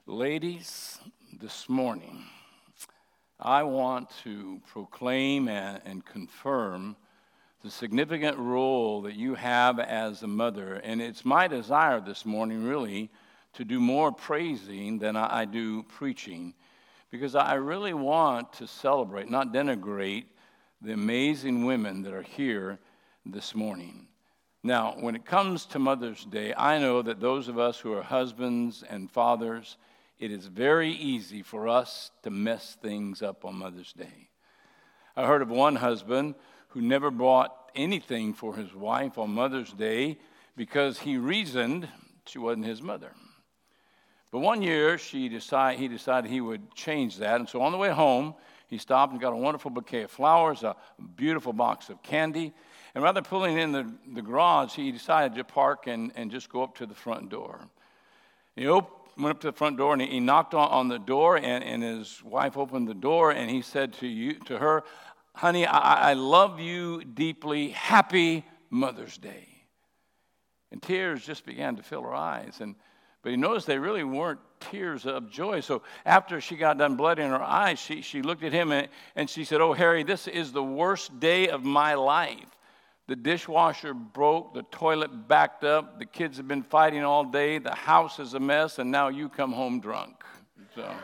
Ladies, this morning, I want to proclaim and confirm the significant role that you have as a mother. And it's my desire this morning, really, to do more praising than I do preaching, because I really want to celebrate, not denigrate, the amazing women that are here this morning. Now, when it comes to Mother's Day, I know that those of us who are husbands and fathers, it is very easy for us to mess things up on Mother's Day. I heard of one husband who never bought anything for his wife on Mother's Day because he reasoned she wasn't his mother. But one year, he decided he would change that. And so on the way home, he stopped and got a wonderful bouquet of flowers, a beautiful box of candy. And rather than pulling in the garage, he decided to park and just go up to the front door. He went up to the front door and he knocked on the door, and his wife opened the door, and he said to her, "Honey, I love you deeply. Happy Mother's Day." And tears just began to fill her eyes. But he noticed they really weren't tears of joy. So after she got done blood in her eyes, she looked at him and she said, "Oh, Harry, this is the worst day of my life. The dishwasher broke, the toilet backed up, the kids have been fighting all day, the house is a mess, and now you come home drunk." So.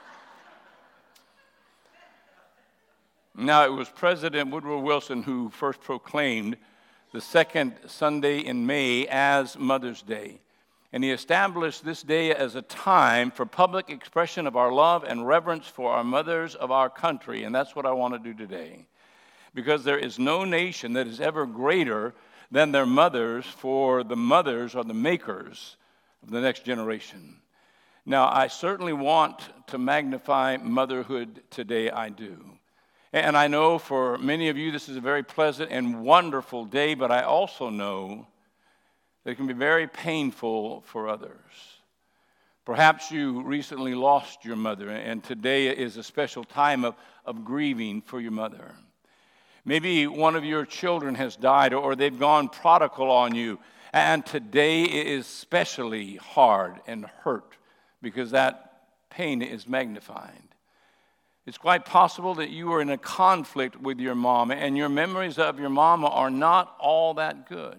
Now, it was President Woodrow Wilson who first proclaimed the second Sunday in May as Mother's Day. And he established this day as a time for public expression of our love and reverence for our mothers of our country. And that's what I want to do today. Because there is no nation that is ever greater than their mothers, for the mothers are the makers of the next generation. Now, I certainly want to magnify motherhood today, I do. And I know for many of you this is a very pleasant and wonderful day, but I also know that it can be very painful for others. Perhaps you recently lost your mother, and today is a special time of grieving for your mother. Maybe one of your children has died, or they've gone prodigal on you, and today is especially hard and hurt because that pain is magnified. It's quite possible that you were in a conflict with your mom, and your memories of your mama are not all that good.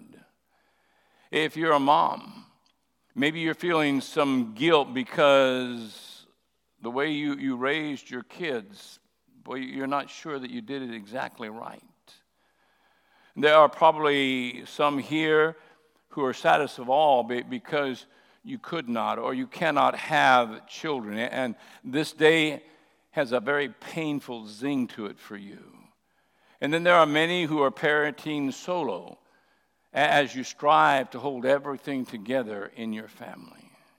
If you're a mom, maybe you're feeling some guilt because the way you raised your kids, boy, you're not sure that you did it exactly right. There are probably some here who are saddest of all because you could not or you cannot have children. And this day has a very painful zing to it for you. And then there are many who are parenting solo as you strive to hold everything together in your family.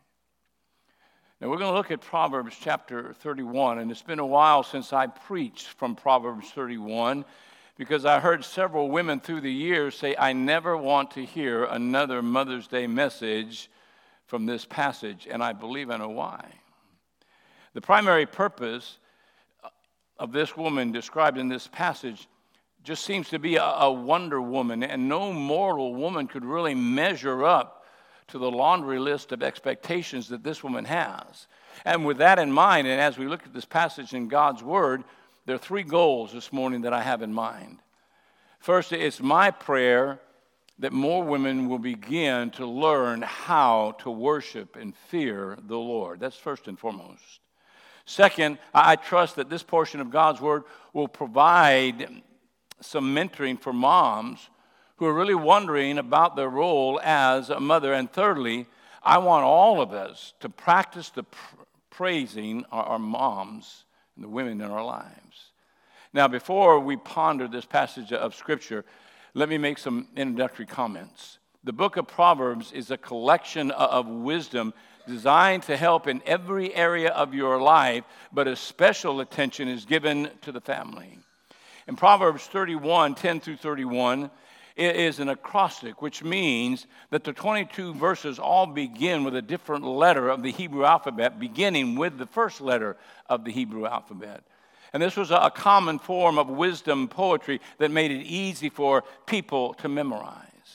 Now, we're going to look at Proverbs chapter 31, and it's been a while since I preached from Proverbs 31 because I heard several women through the years say, "I never want to hear another Mother's Day message from this passage," and I believe I know why. The primary purpose of this woman described in this passage just seems to be a wonder woman, and no mortal woman could really measure up to the laundry list of expectations that this woman has. And with that in mind, and as we look at this passage in God's Word, there are three goals this morning that I have in mind. First, it's my prayer that more women will begin to learn how to worship and fear the Lord. That's first and foremost. Second, I trust that this portion of God's Word will provide some mentoring for moms who are really wondering about their role as a mother. And thirdly, I want all of us to practice the praising our moms and the women in our lives. Now, before we ponder this passage of Scripture, let me make some introductory comments. The book of Proverbs is a collection of wisdom designed to help in every area of your life, but a special attention is given to the family. In Proverbs 31, 10 through 31, it is an acrostic, which means that the 22 verses all begin with a different letter of the Hebrew alphabet, beginning with the first letter of the Hebrew alphabet. And this was a common form of wisdom poetry that made it easy for people to memorize.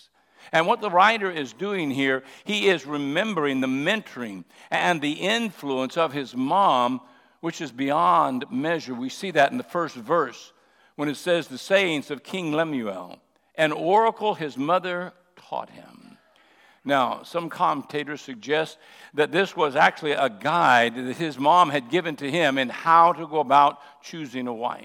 And what the writer is doing here, he is remembering the mentoring and the influence of his mom, which is beyond measure. We see that in the first verse when it says the sayings of King Lemuel, an oracle his mother taught him. Now, some commentators suggest that this was actually a guide that his mom had given to him in how to go about choosing a wife.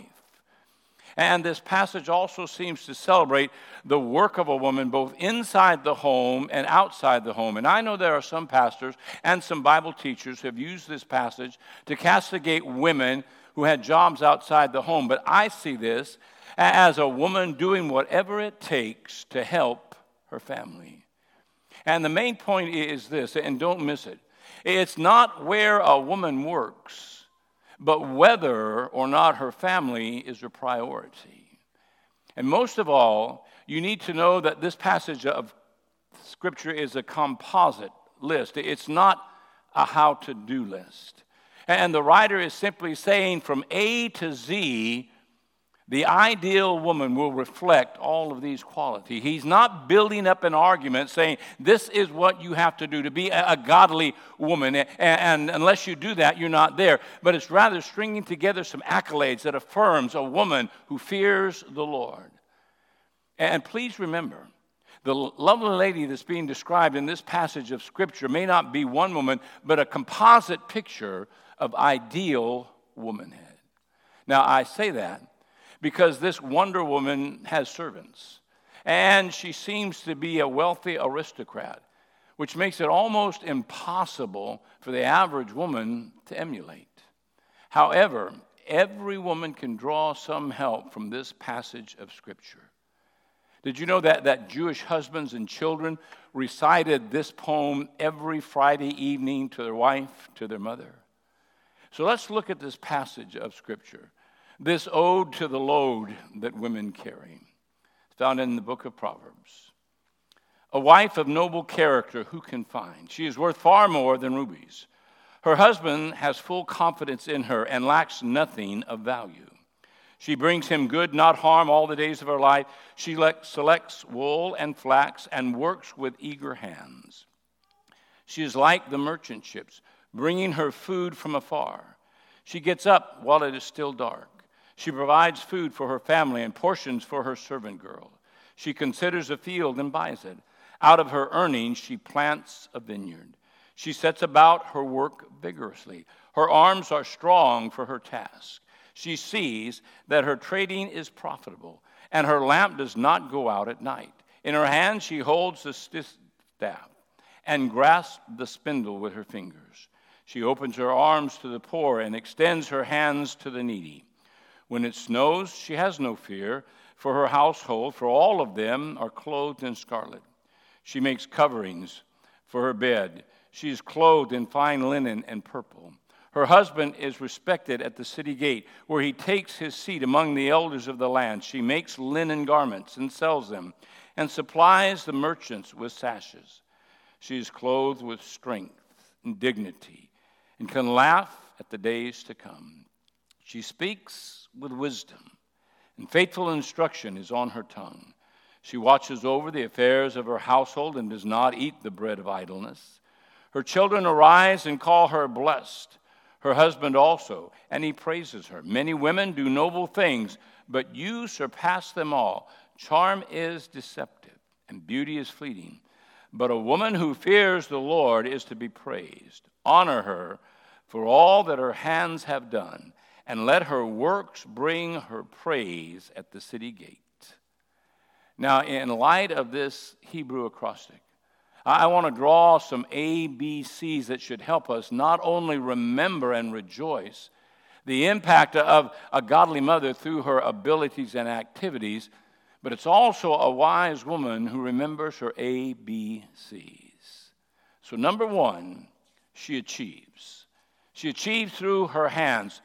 And this passage also seems to celebrate the work of a woman both inside the home and outside the home. And I know there are some pastors and some Bible teachers who have used this passage to castigate women who had jobs outside the home. But I see this as a woman doing whatever it takes to help her family. And the main point is this, and don't miss it. It's not where a woman works, but whether or not her family is her priority. And most of all, you need to know that this passage of Scripture is a composite list. It's not a how-to-do list. And the writer is simply saying from A to Z, the ideal woman will reflect all of these qualities. He's not building up an argument saying, this is what you have to do to be a godly woman, and unless you do that, you're not there. But it's rather stringing together some accolades that affirms a woman who fears the Lord. And please remember, the lovely lady that's being described in this passage of Scripture may not be one woman, but a composite picture of ideal womanhood. Now, I say that because this Wonder Woman has servants, and she seems to be a wealthy aristocrat, which makes it almost impossible for the average woman to emulate. However, every woman can draw some help from this passage of Scripture. Did you know that Jewish husbands and children recited this poem every Friday evening to their wife, to their mother? So let's look at this passage of Scripture. This ode to the load that women carry. It's found in the book of Proverbs. A wife of noble character who can find? She is worth far more than rubies. Her husband has full confidence in her and lacks nothing of value. She brings him good, not harm, all the days of her life. She selects wool and flax and works with eager hands. She is like the merchant ships, bringing her food from afar. She gets up while it is still dark. She provides food for her family and portions for her servant girl. She considers a field and buys it. Out of her earnings, she plants a vineyard. She sets about her work vigorously. Her arms are strong for her task. She sees that her trading is profitable, and her lamp does not go out at night. In her hand, she holds the staff and grasps the spindle with her fingers. She opens her arms to the poor and extends her hands to the needy. When it snows, she has no fear for her household, for all of them are clothed in scarlet. She makes coverings for her bed. She is clothed in fine linen and purple. Her husband is respected at the city gate, where he takes his seat among the elders of the land. She makes linen garments and sells them, and supplies the merchants with sashes. She is clothed with strength and dignity, and can laugh at the days to come. She speaks with wisdom, and faithful instruction is on her tongue. She watches over the affairs of her household and does not eat the bread of idleness. Her children arise and call her blessed, her husband also, and he praises her. Many women do noble things, but you surpass them all. Charm is deceptive, and beauty is fleeting. But a woman who fears the Lord is to be praised. Honor her for all that her hands have done, and let her works bring her praise at the city gate. Now, in light of this Hebrew acrostic, I want to draw some ABCs that should help us not only remember and rejoice the impact of a godly mother through her abilities and activities, but it's also a wise woman who remembers her ABCs. So number one, she achieves. She achieves through her hands.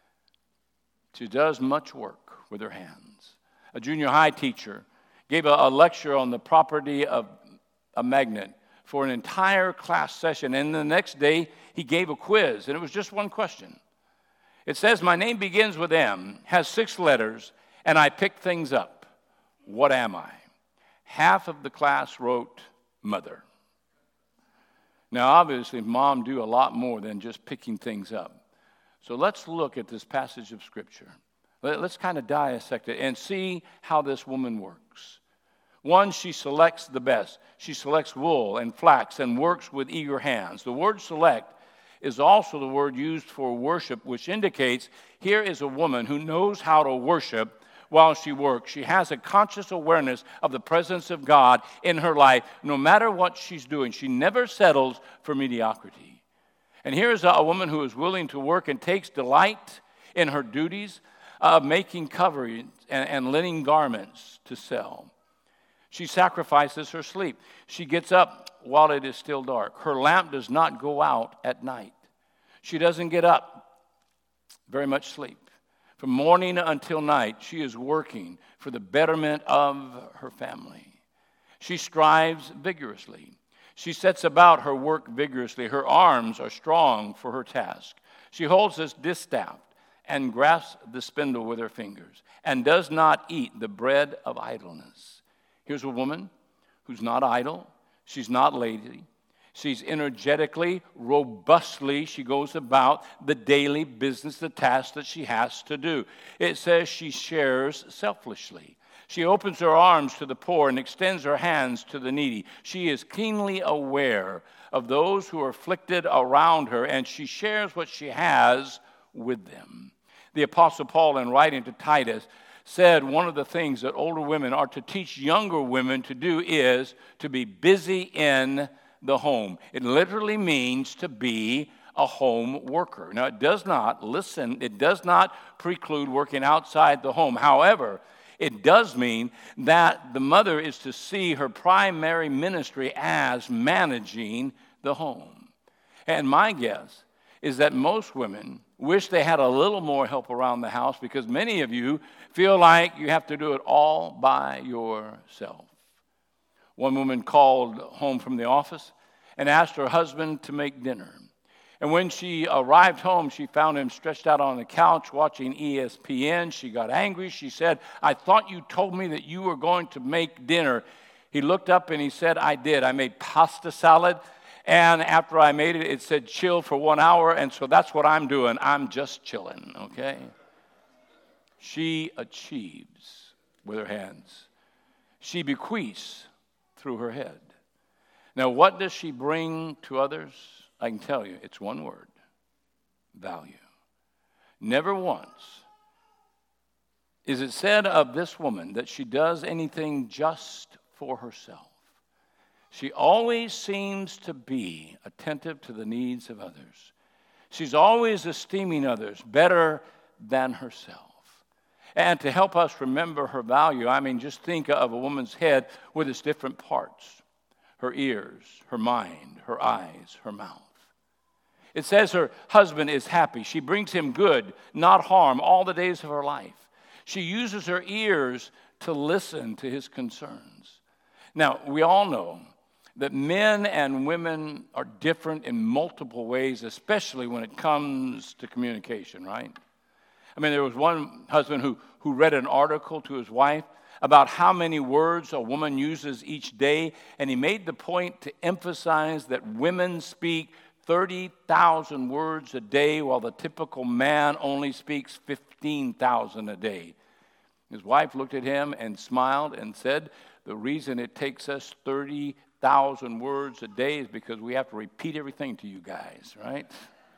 She does much work with her hands. A junior high teacher gave a lecture on the property of a magnet for an entire class session. And the next day, he gave a quiz, and it was just one question. It says, my name begins with M, has 6 letters, and I pick things up. What am I? half of the class wrote mother. Now, obviously, mom do a lot more than just picking things up. So let's look at this passage of Scripture. Let's kind of dissect it and see how this woman works. One, she selects the best. She selects wool and flax and works with eager hands. The word select is also the word used for worship, which indicates here is a woman who knows how to worship while she works. She has a conscious awareness of the presence of God in her life, no matter what she's doing. She never settles for mediocrity. And here's a woman who is willing to work and takes delight in her duties of making coverings and linen garments to sell. She sacrifices her sleep. She gets up while it is still dark. Her lamp does not go out at night. She doesn't get up, very much sleep. From morning until night, she is working for the betterment of her family. She strives vigorously. She sets about her work vigorously. Her arms are strong for her task. She holds this distaff and grasps the spindle with her fingers and does not eat the bread of idleness. Here's a woman who's not idle. She's not lazy. She's energetically, robustly, she goes about the daily business, the tasks that she has to do. It says she shares selflessly. She opens her arms to the poor and extends her hands to the needy. She is keenly aware of those who are afflicted around her, and she shares what she has with them. The Apostle Paul, in writing to Titus, said one of the things that older women are to teach younger women to do is to be busy in the home. It literally means to be a home worker. Now, it does not preclude working outside the home. However, it does mean that the mother is to see her primary ministry as managing the home. And my guess is that most women wish they had a little more help around the house because many of you feel like you have to do it all by yourself. One woman called home from the office and asked her husband to make dinner. And when she arrived home, she found him stretched out on the couch watching ESPN. She got angry. She said, "I thought you told me that you were going to make dinner." He looked up and he said, "I did. I made pasta salad. And after I made it, it said chill for 1 hour. And so that's what I'm doing. I'm just chilling," okay? She achieves with her hands. She bequeaths through her head. Now, what does she bring to others? I can tell you, it's one word: value. Never once is it said of this woman that she does anything just for herself. She always seems to be attentive to the needs of others. She's always esteeming others better than herself. And to help us remember her value, just think of a woman's head with its different parts: her ears, her mind, her eyes, her mouth. It says her husband is happy. She brings him good, not harm, all the days of her life. She uses her ears to listen to his concerns. Now, we all know that men and women are different in multiple ways, especially when it comes to communication, right? There was one husband who read an article to his wife about how many words a woman uses each day, and he made the point to emphasize that women speak 30,000 words a day, while the typical man only speaks 15,000 a day. His wife looked at him and smiled and said, "The reason it takes us 30,000 words a day is because we have to repeat everything to you guys," right?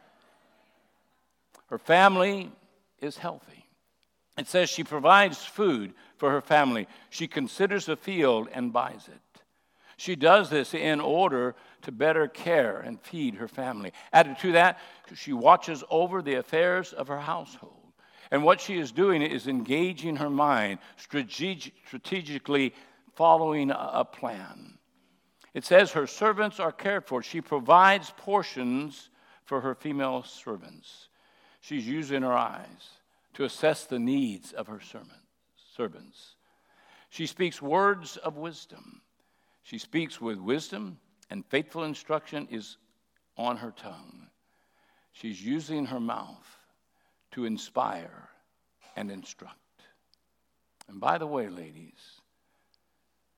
Her family is healthy. It says she provides food for her family. She considers a field and buys it. She does this in order to better care and feed her family. Added to that, she watches over the affairs of her household. And what she is doing is engaging her mind, strategically following a plan. It says her servants are cared for. She provides portions for her female servants. She's using her eyes to assess the needs of her servants. She speaks words of wisdom. She speaks with wisdom, and faithful instruction is on her tongue. She's using her mouth to inspire and instruct. And by the way, ladies,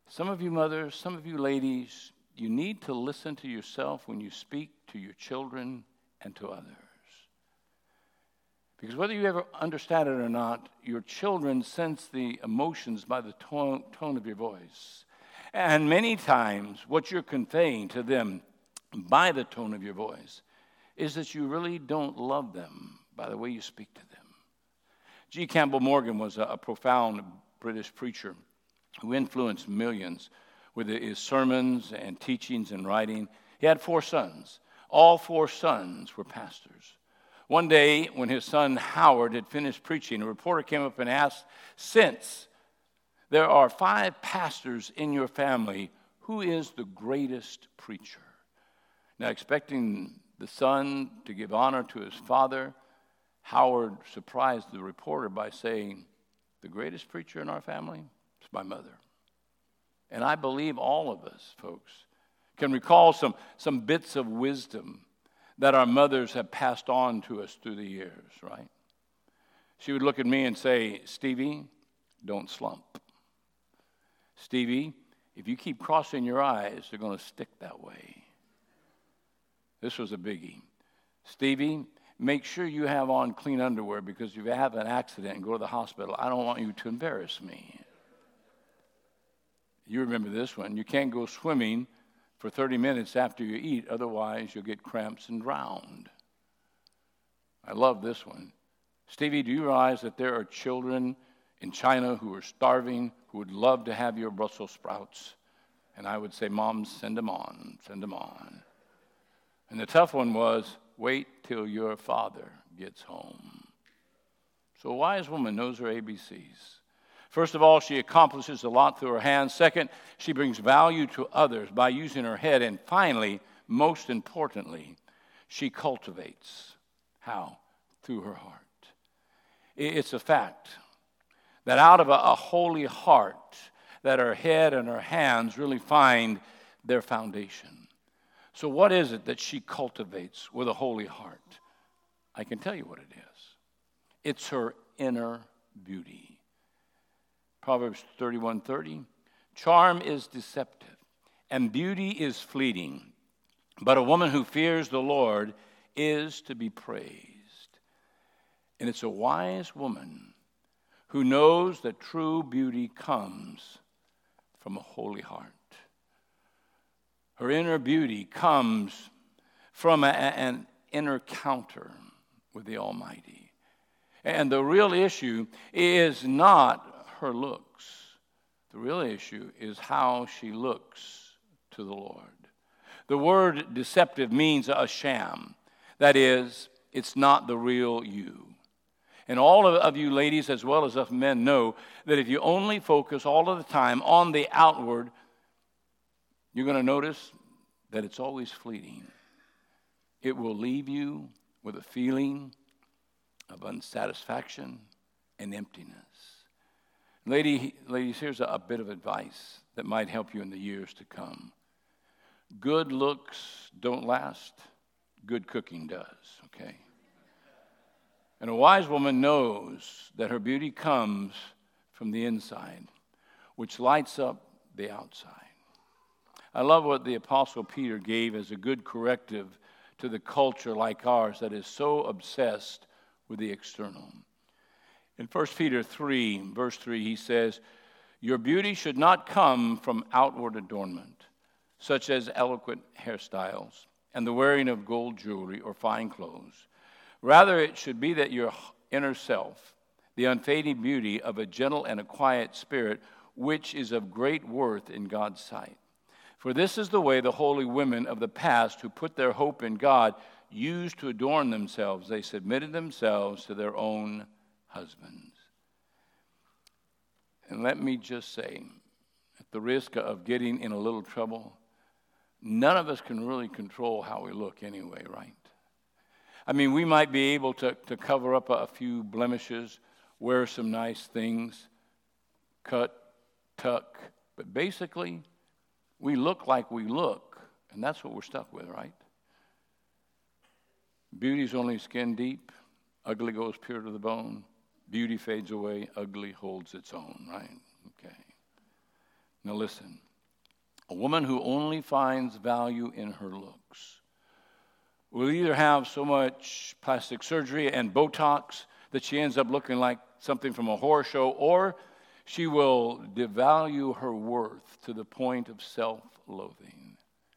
Some of you mothers, some of you ladies, you need to listen to yourself when you speak to your children and to others. Because whether you ever understand it or not, your children sense the emotions by the tone of your voice. And many times, what you're conveying to them by the tone of your voice is that you really don't love them by the way you speak to them. G. Campbell Morgan was a profound British preacher who influenced millions with his sermons and teachings and writing. He had 4 sons. All 4 sons were pastors. One day, when his son Howard had finished preaching, a reporter came up and asked, "Since there are 5 pastors in your family, who is the greatest preacher?" Now, expecting the son to give honor to his father, Howard surprised the reporter by saying, "The greatest preacher in our family is my mother." And I believe all of us, folks, can recall some bits of wisdom that our mothers have passed on to us through the years, right? She would look at me and say, "Stevie, don't slump. Stevie, if you keep crossing your eyes, they're going to stick that way." This was a biggie. "Stevie, make sure you have on clean underwear, because if you have an accident and go to the hospital, I don't want you to embarrass me." You remember this one. "You can't go swimming for 30 minutes after you eat, otherwise you'll get cramps and drown." I love this one. "Stevie, do you realize that there are children in China who are starving, who would love to have your Brussels sprouts?" And I would say, "Mom, send them on, send them on." And the tough one was, "Wait till your father gets home." So a wise woman knows her ABCs. First of all, she accomplishes a lot through her hands. Second, she brings value to others by using her head. And finally, most importantly, she cultivates. How? Through her heart. It's a fact that out of a holy heart, that her head and her hands really find their foundation. So what is it that she cultivates with a holy heart? I can tell you what it is. It's her inner beauty. Proverbs 31:30, "Charm is deceptive, and beauty is fleeting, but a woman who fears the Lord is to be praised." And it's a wise woman who knows that true beauty comes from a holy heart. Her inner beauty comes from an inner encounter with the Almighty. And the real issue is not her looks. The real issue is how she looks to the Lord. The word deceptive means a sham. That is, it's not the real you. And all of you ladies as well as us men know that if you only focus all of the time on the outward, you're going to notice that it's always fleeting. It will leave you with a feeling of unsatisfaction and emptiness. Ladies, here's a bit of advice that might help you in the years to come. Good looks don't last. Good cooking does, okay? And a wise woman knows that her beauty comes from the inside, which lights up the outside. I love what the Apostle Peter gave as a good corrective to the culture like ours that is so obsessed with the external. In 1 Peter 3, verse 3, he says, "Your beauty should not come from outward adornment, such as eloquent hairstyles and the wearing of gold jewelry or fine clothes. Rather, it should be that your inner self, the unfading beauty of a gentle and a quiet spirit, which is of great worth in God's sight. For this is the way the holy women of the past who put their hope in God used to adorn themselves. They submitted themselves to their own husbands." And let me just say, at the risk of getting in a little trouble, none of us can really control how we look anyway, right? I mean, we might be able to cover up a few blemishes, wear some nice things, cut, tuck, but basically, we look like we look, and that's what we're stuck with, right? Beauty's only skin deep, ugly goes pure to the bone. Beauty fades away, ugly holds its own, right? Okay. Now listen, a woman who only finds value in her looks will either have so much plastic surgery and Botox that she ends up looking like something from a horror show, or she will devalue her worth to the point of self-loathing.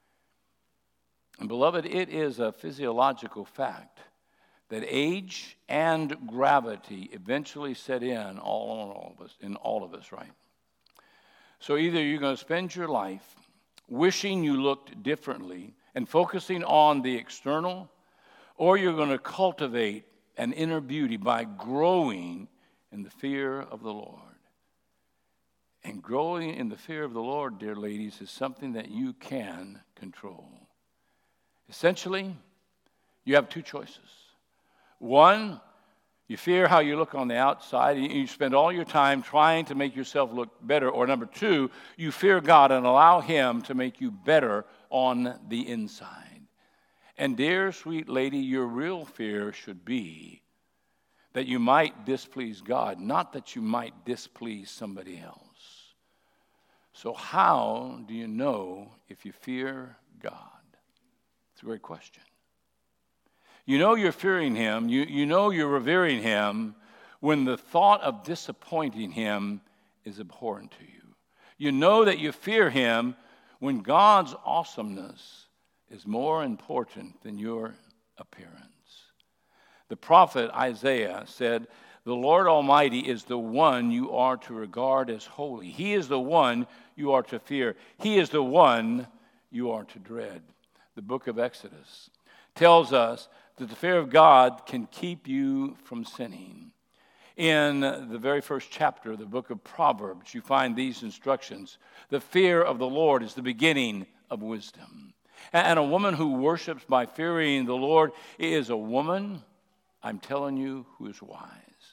And beloved, it is a physiological fact that age and gravity eventually set in all of us, right? So either you're going to spend your life wishing you looked differently and focusing on the external, or you're going to cultivate an inner beauty by growing in the fear of the Lord. And growing in the fear of the Lord, dear ladies, is something that you can control. Essentially, you have two choices. One, you fear how you look on the outside, and you spend all your time trying to make yourself look better. Or number two, you fear God and allow Him to make you better on the inside. And dear sweet lady, your real fear should be that you might displease God, not that you might displease somebody else. So how do you know if you fear God? It's a great question. You know you're fearing Him, you know you're revering Him when the thought of disappointing Him is abhorrent to you. You know that you fear Him when God's awesomeness is more important than your appearance. The prophet Isaiah said, "The Lord Almighty is the one you are to regard as holy. He is the one you are to fear. He is the one you are to dread." The book of Exodus tells us that the fear of God can keep you from sinning. In the very first chapter of the book of Proverbs, you find these instructions. The fear of the Lord is the beginning of wisdom. And a woman who worships by fearing the Lord is a woman, I'm telling you, who is wise.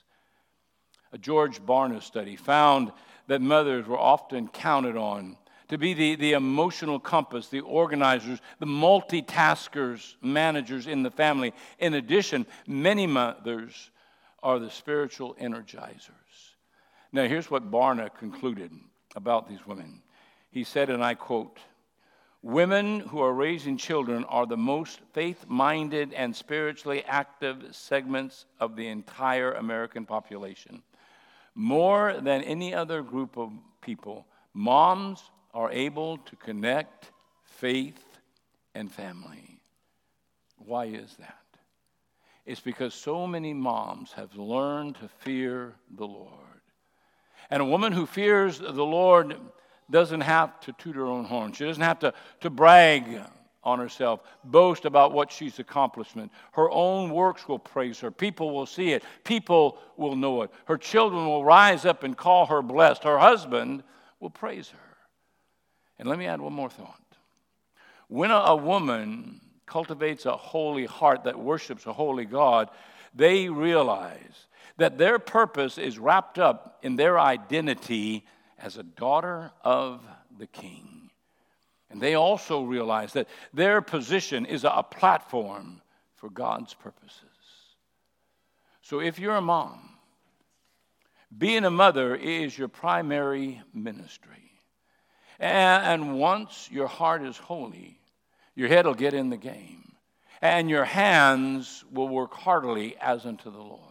A George Barna study found that mothers were often counted on to be the emotional compass, the organizers, the multitaskers, managers in the family. In addition, many mothers are the spiritual energizers. Now, here's what Barna concluded about these women. He said, and I quote, "Women who are raising children are the most faith-minded and spiritually active segments of the entire American population. More than any other group of people, moms are able to connect faith and family." Why is that? It's because so many moms have learned to fear the Lord. And a woman who fears the Lord doesn't have to toot her own horn. She doesn't have to brag on herself, boast about what she's accomplished. Her own works will praise her. People will see it. People will know it. Her children will rise up and call her blessed. Her husband will praise her. And let me add one more thought. When a woman cultivates a holy heart that worships a holy God, they realize that their purpose is wrapped up in their identity as a daughter of the King. And they also realize that their position is a platform for God's purposes. So if you're a mom, being a mother is your primary ministry. And once your heart is holy, your head will get in the game. And your hands will work heartily as unto the Lord.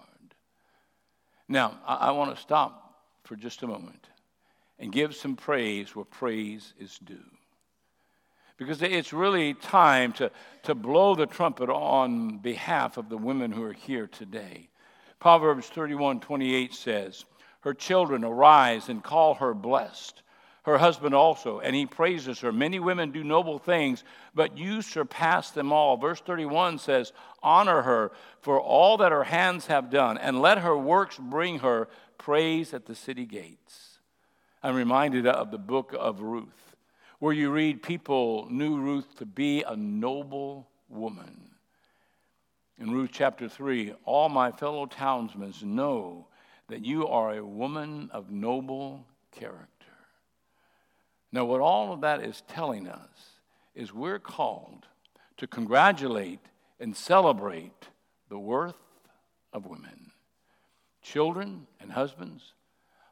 Now, I want to stop for just a moment and give some praise where praise is due. Because it's really time to blow the trumpet on behalf of the women who are here today. Proverbs 31:28 says, "Her children arise and call her blessed. Her husband also, and he praises her. Many women do noble things, but you surpass them all." Verse 31 says, "Honor her for all that her hands have done, and let her works bring her praise at the city gates." I'm reminded of the book of Ruth, where you read people knew Ruth to be a noble woman. In Ruth chapter 3, "All my fellow townsmen know that you are a woman of noble character." Now, what all of that is telling us is we're called to congratulate and celebrate the worth of women. Children and husbands,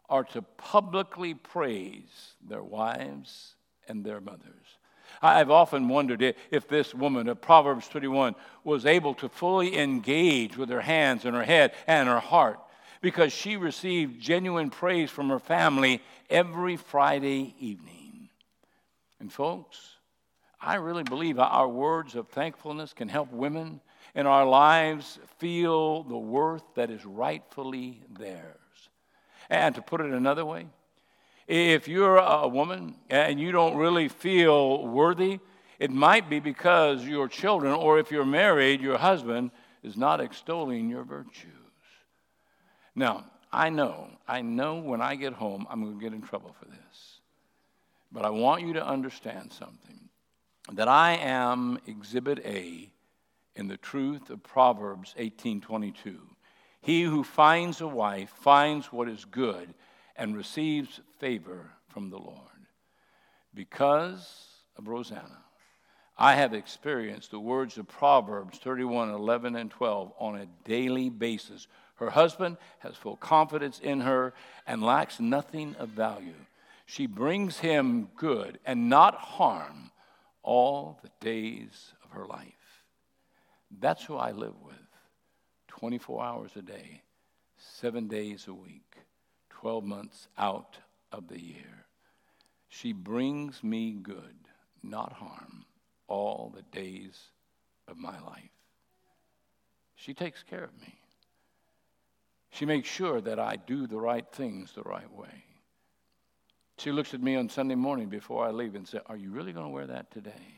are to publicly praise their wives and their mothers. I've often wondered if this woman of Proverbs 31 was able to fully engage with her hands and her head and her heart, because she received genuine praise from her family every Friday evening. And folks, I really believe our words of thankfulness can help women in our lives feel the worth that is rightfully theirs. And to put it another way, if you're a woman and you don't really feel worthy, it might be because your children, or if you're married, your husband is not extolling your virtues. Now, I know when I get home, I'm going to get in trouble for this. But I want you to understand something, that I am Exhibit A in the truth of Proverbs 18:22. He who finds a wife finds what is good and receives favor from the Lord. Because of Rosanna, I have experienced the words of Proverbs 31:11 and 12 on a daily basis. Her husband has full confidence in her and lacks nothing of value. She brings him good and not harm all the days of her life. That's who I live with, 24 hours a day, 7 days a week, 12 months out of the year. She brings me good, not harm, all the days of my life. She takes care of me. She makes sure that I do the right things the right way. She looks at me on Sunday morning before I leave and says, "Are you really going to wear that today?"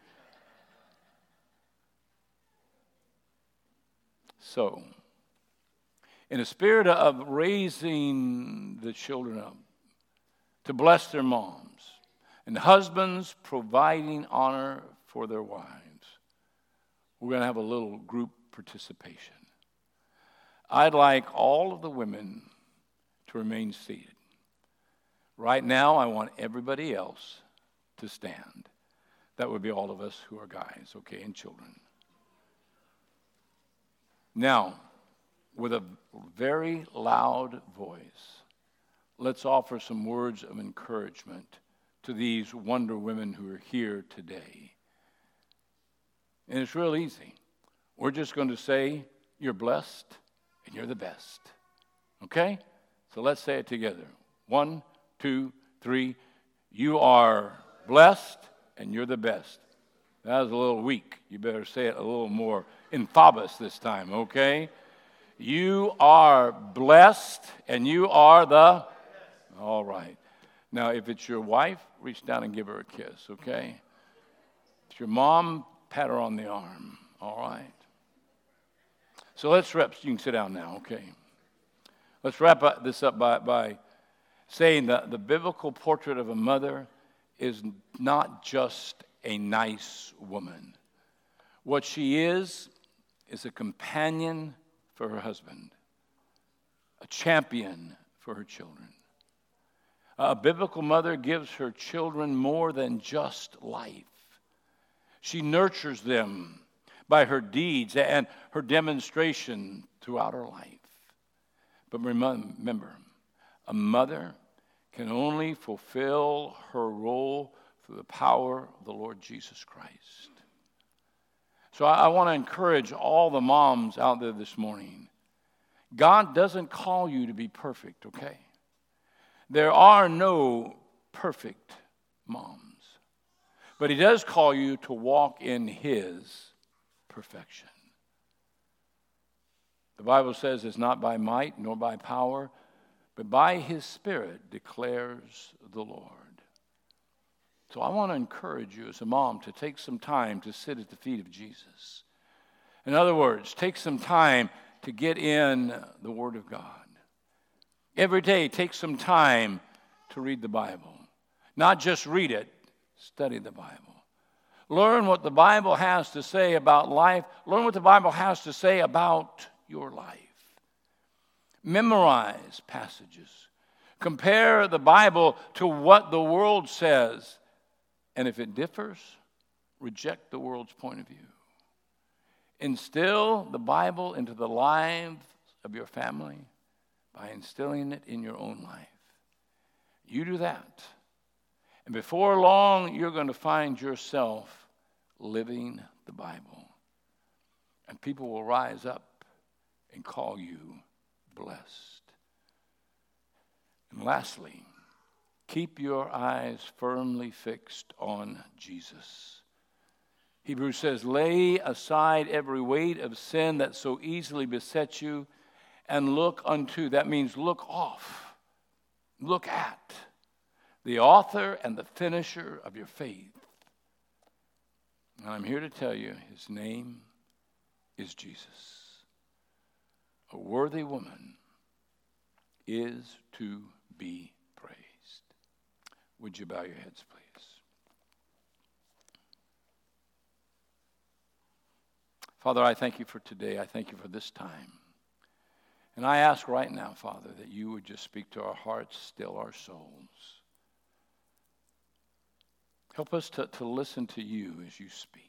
So, in a spirit of raising the children up to bless their moms, and husbands providing honor for their wives, we're going to have a little group participation. I'd like all of the women to remain seated. Right now, I want everybody else to stand. That would be all of us who are guys, okay, and children. Now, with a very loud voice, let's offer some words of encouragement to these wonder women who are here today. And it's real easy. We're just going to say, "You're blessed and you're the best." Okay? So let's say it together. 1, 2, 3. You are blessed and you're the best. That was a little weak. You better say it a little more emphasis this time, okay? You are blessed and you are the... All right. Now, if it's your wife, reach down and give her a kiss, okay? If it's your mom, pat her on the arm, all right? So let's wrap. You can sit down now, okay? Let's wrap this up by saying that the biblical portrait of a mother is not just a nice woman. What she is a companion for her husband, a champion for her children. A biblical mother gives her children more than just life. She nurtures them by her deeds and her demonstration throughout her life. But remember, a mother can only fulfill her role through the power of the Lord Jesus Christ. So I want to encourage all the moms out there this morning. God doesn't call you to be perfect, okay? There are no perfect moms. But he does call you to walk in his perfection. The Bible says it's not by might nor by power, but by his Spirit declares the Lord. So I want to encourage you as a mom to take some time to sit at the feet of Jesus. In other words, take some time to get in the Word of God. Every day, take some time to read the Bible. Not just read it, study the Bible. Learn what the Bible has to say about life. Learn what the Bible has to say about your life. Memorize passages. Compare the Bible to what the world says. And if it differs, reject the world's point of view. Instill the Bible into the lives of your family by instilling it in your own life. You do that. And before long, you're going to find yourself living the Bible. And people will rise up and call you blessed. And lastly, keep your eyes firmly fixed on Jesus. Hebrews says, lay aside every weight of sin that so easily besets you and look unto, that means look off, look at the author and the finisher of your faith. And I'm here to tell you, his name is Jesus. A worthy woman is to be praised. Would you bow your heads, please? Father, I thank you for today. I thank you for this time. And I ask right now, Father, that you would just speak to our hearts, still our souls. Help us to listen to you as you speak.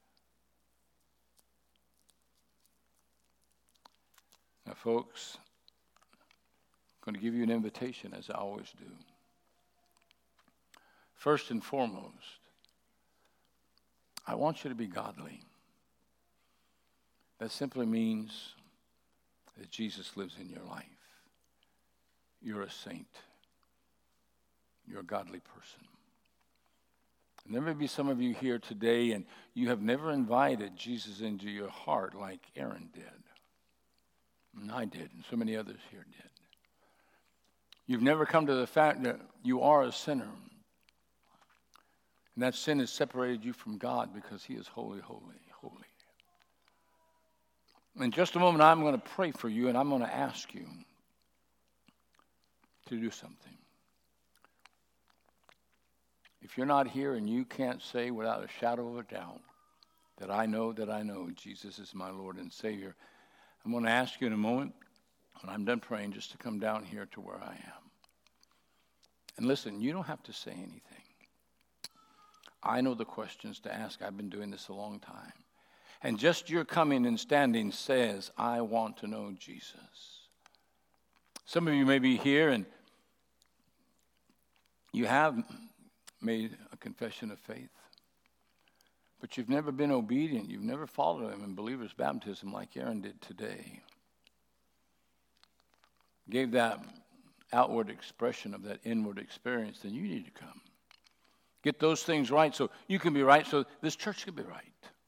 Now, folks, I'm going to give you an invitation, as I always do. First and foremost, I want you to be godly. That simply means that Jesus lives in your life. You're a saint. You're a godly person. And there may be some of you here today, and you have never invited Jesus into your heart like Aaron did. And I did, and so many others here did. You've never come to the fact that you are a sinner. And that sin has separated you from God because he is holy, holy, holy. In just a moment, I'm going to pray for you, and I'm going to ask you to do something. If you're not here and you can't say without a shadow of a doubt that I know Jesus is my Lord and Savior, I'm going to ask you in a moment, when I'm done praying, just to come down here to where I am. And listen, you don't have to say anything. I know the questions to ask. I've been doing this a long time. And just your coming and standing says, I want to know Jesus. Some of you may be here and you have made a confession of faith, but you've never been obedient. You've never followed him in believer's baptism like Aaron did today. Gave that outward expression of that inward experience, then you need to come. Get those things right so you can be right, so this church can be right.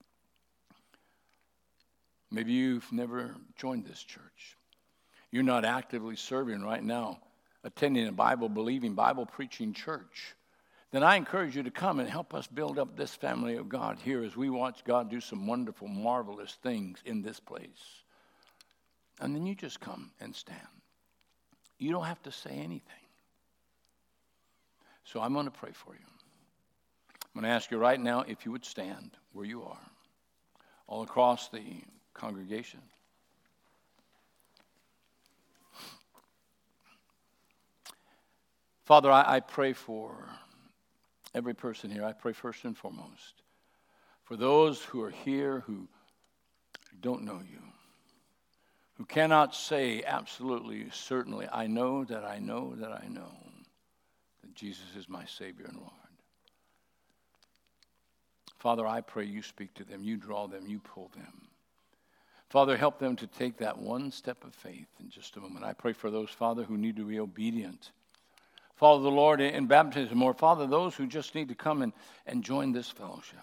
Maybe you've never joined this church. You're not actively serving right now, attending a Bible-believing, Bible-preaching church. Then I encourage you to come and help us build up this family of God here as we watch God do some wonderful, marvelous things in this place. And then you just come and stand. You don't have to say anything. So I'm going to pray for you. I'm going to ask you right now if you would stand where you are, all across the congregation. Father, I pray for every person here. I pray first and foremost for those who are here who don't know you, who cannot say absolutely, certainly, I know that I know that I know that Jesus is my Savior and Lord. Father, I pray you speak to them, you draw them, you pull them. Father, help them to take that one step of faith in just a moment. I pray for those, Father, who need to be obedient. Follow the Lord in baptism, or Father, those who just need to come and join this fellowship.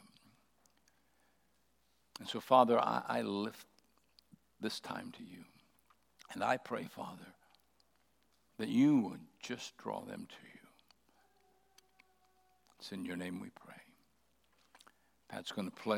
And so, Father, I lift this time to you. And I pray, Father, that you would just draw them to you. It's in your name we pray. Pat's going to play.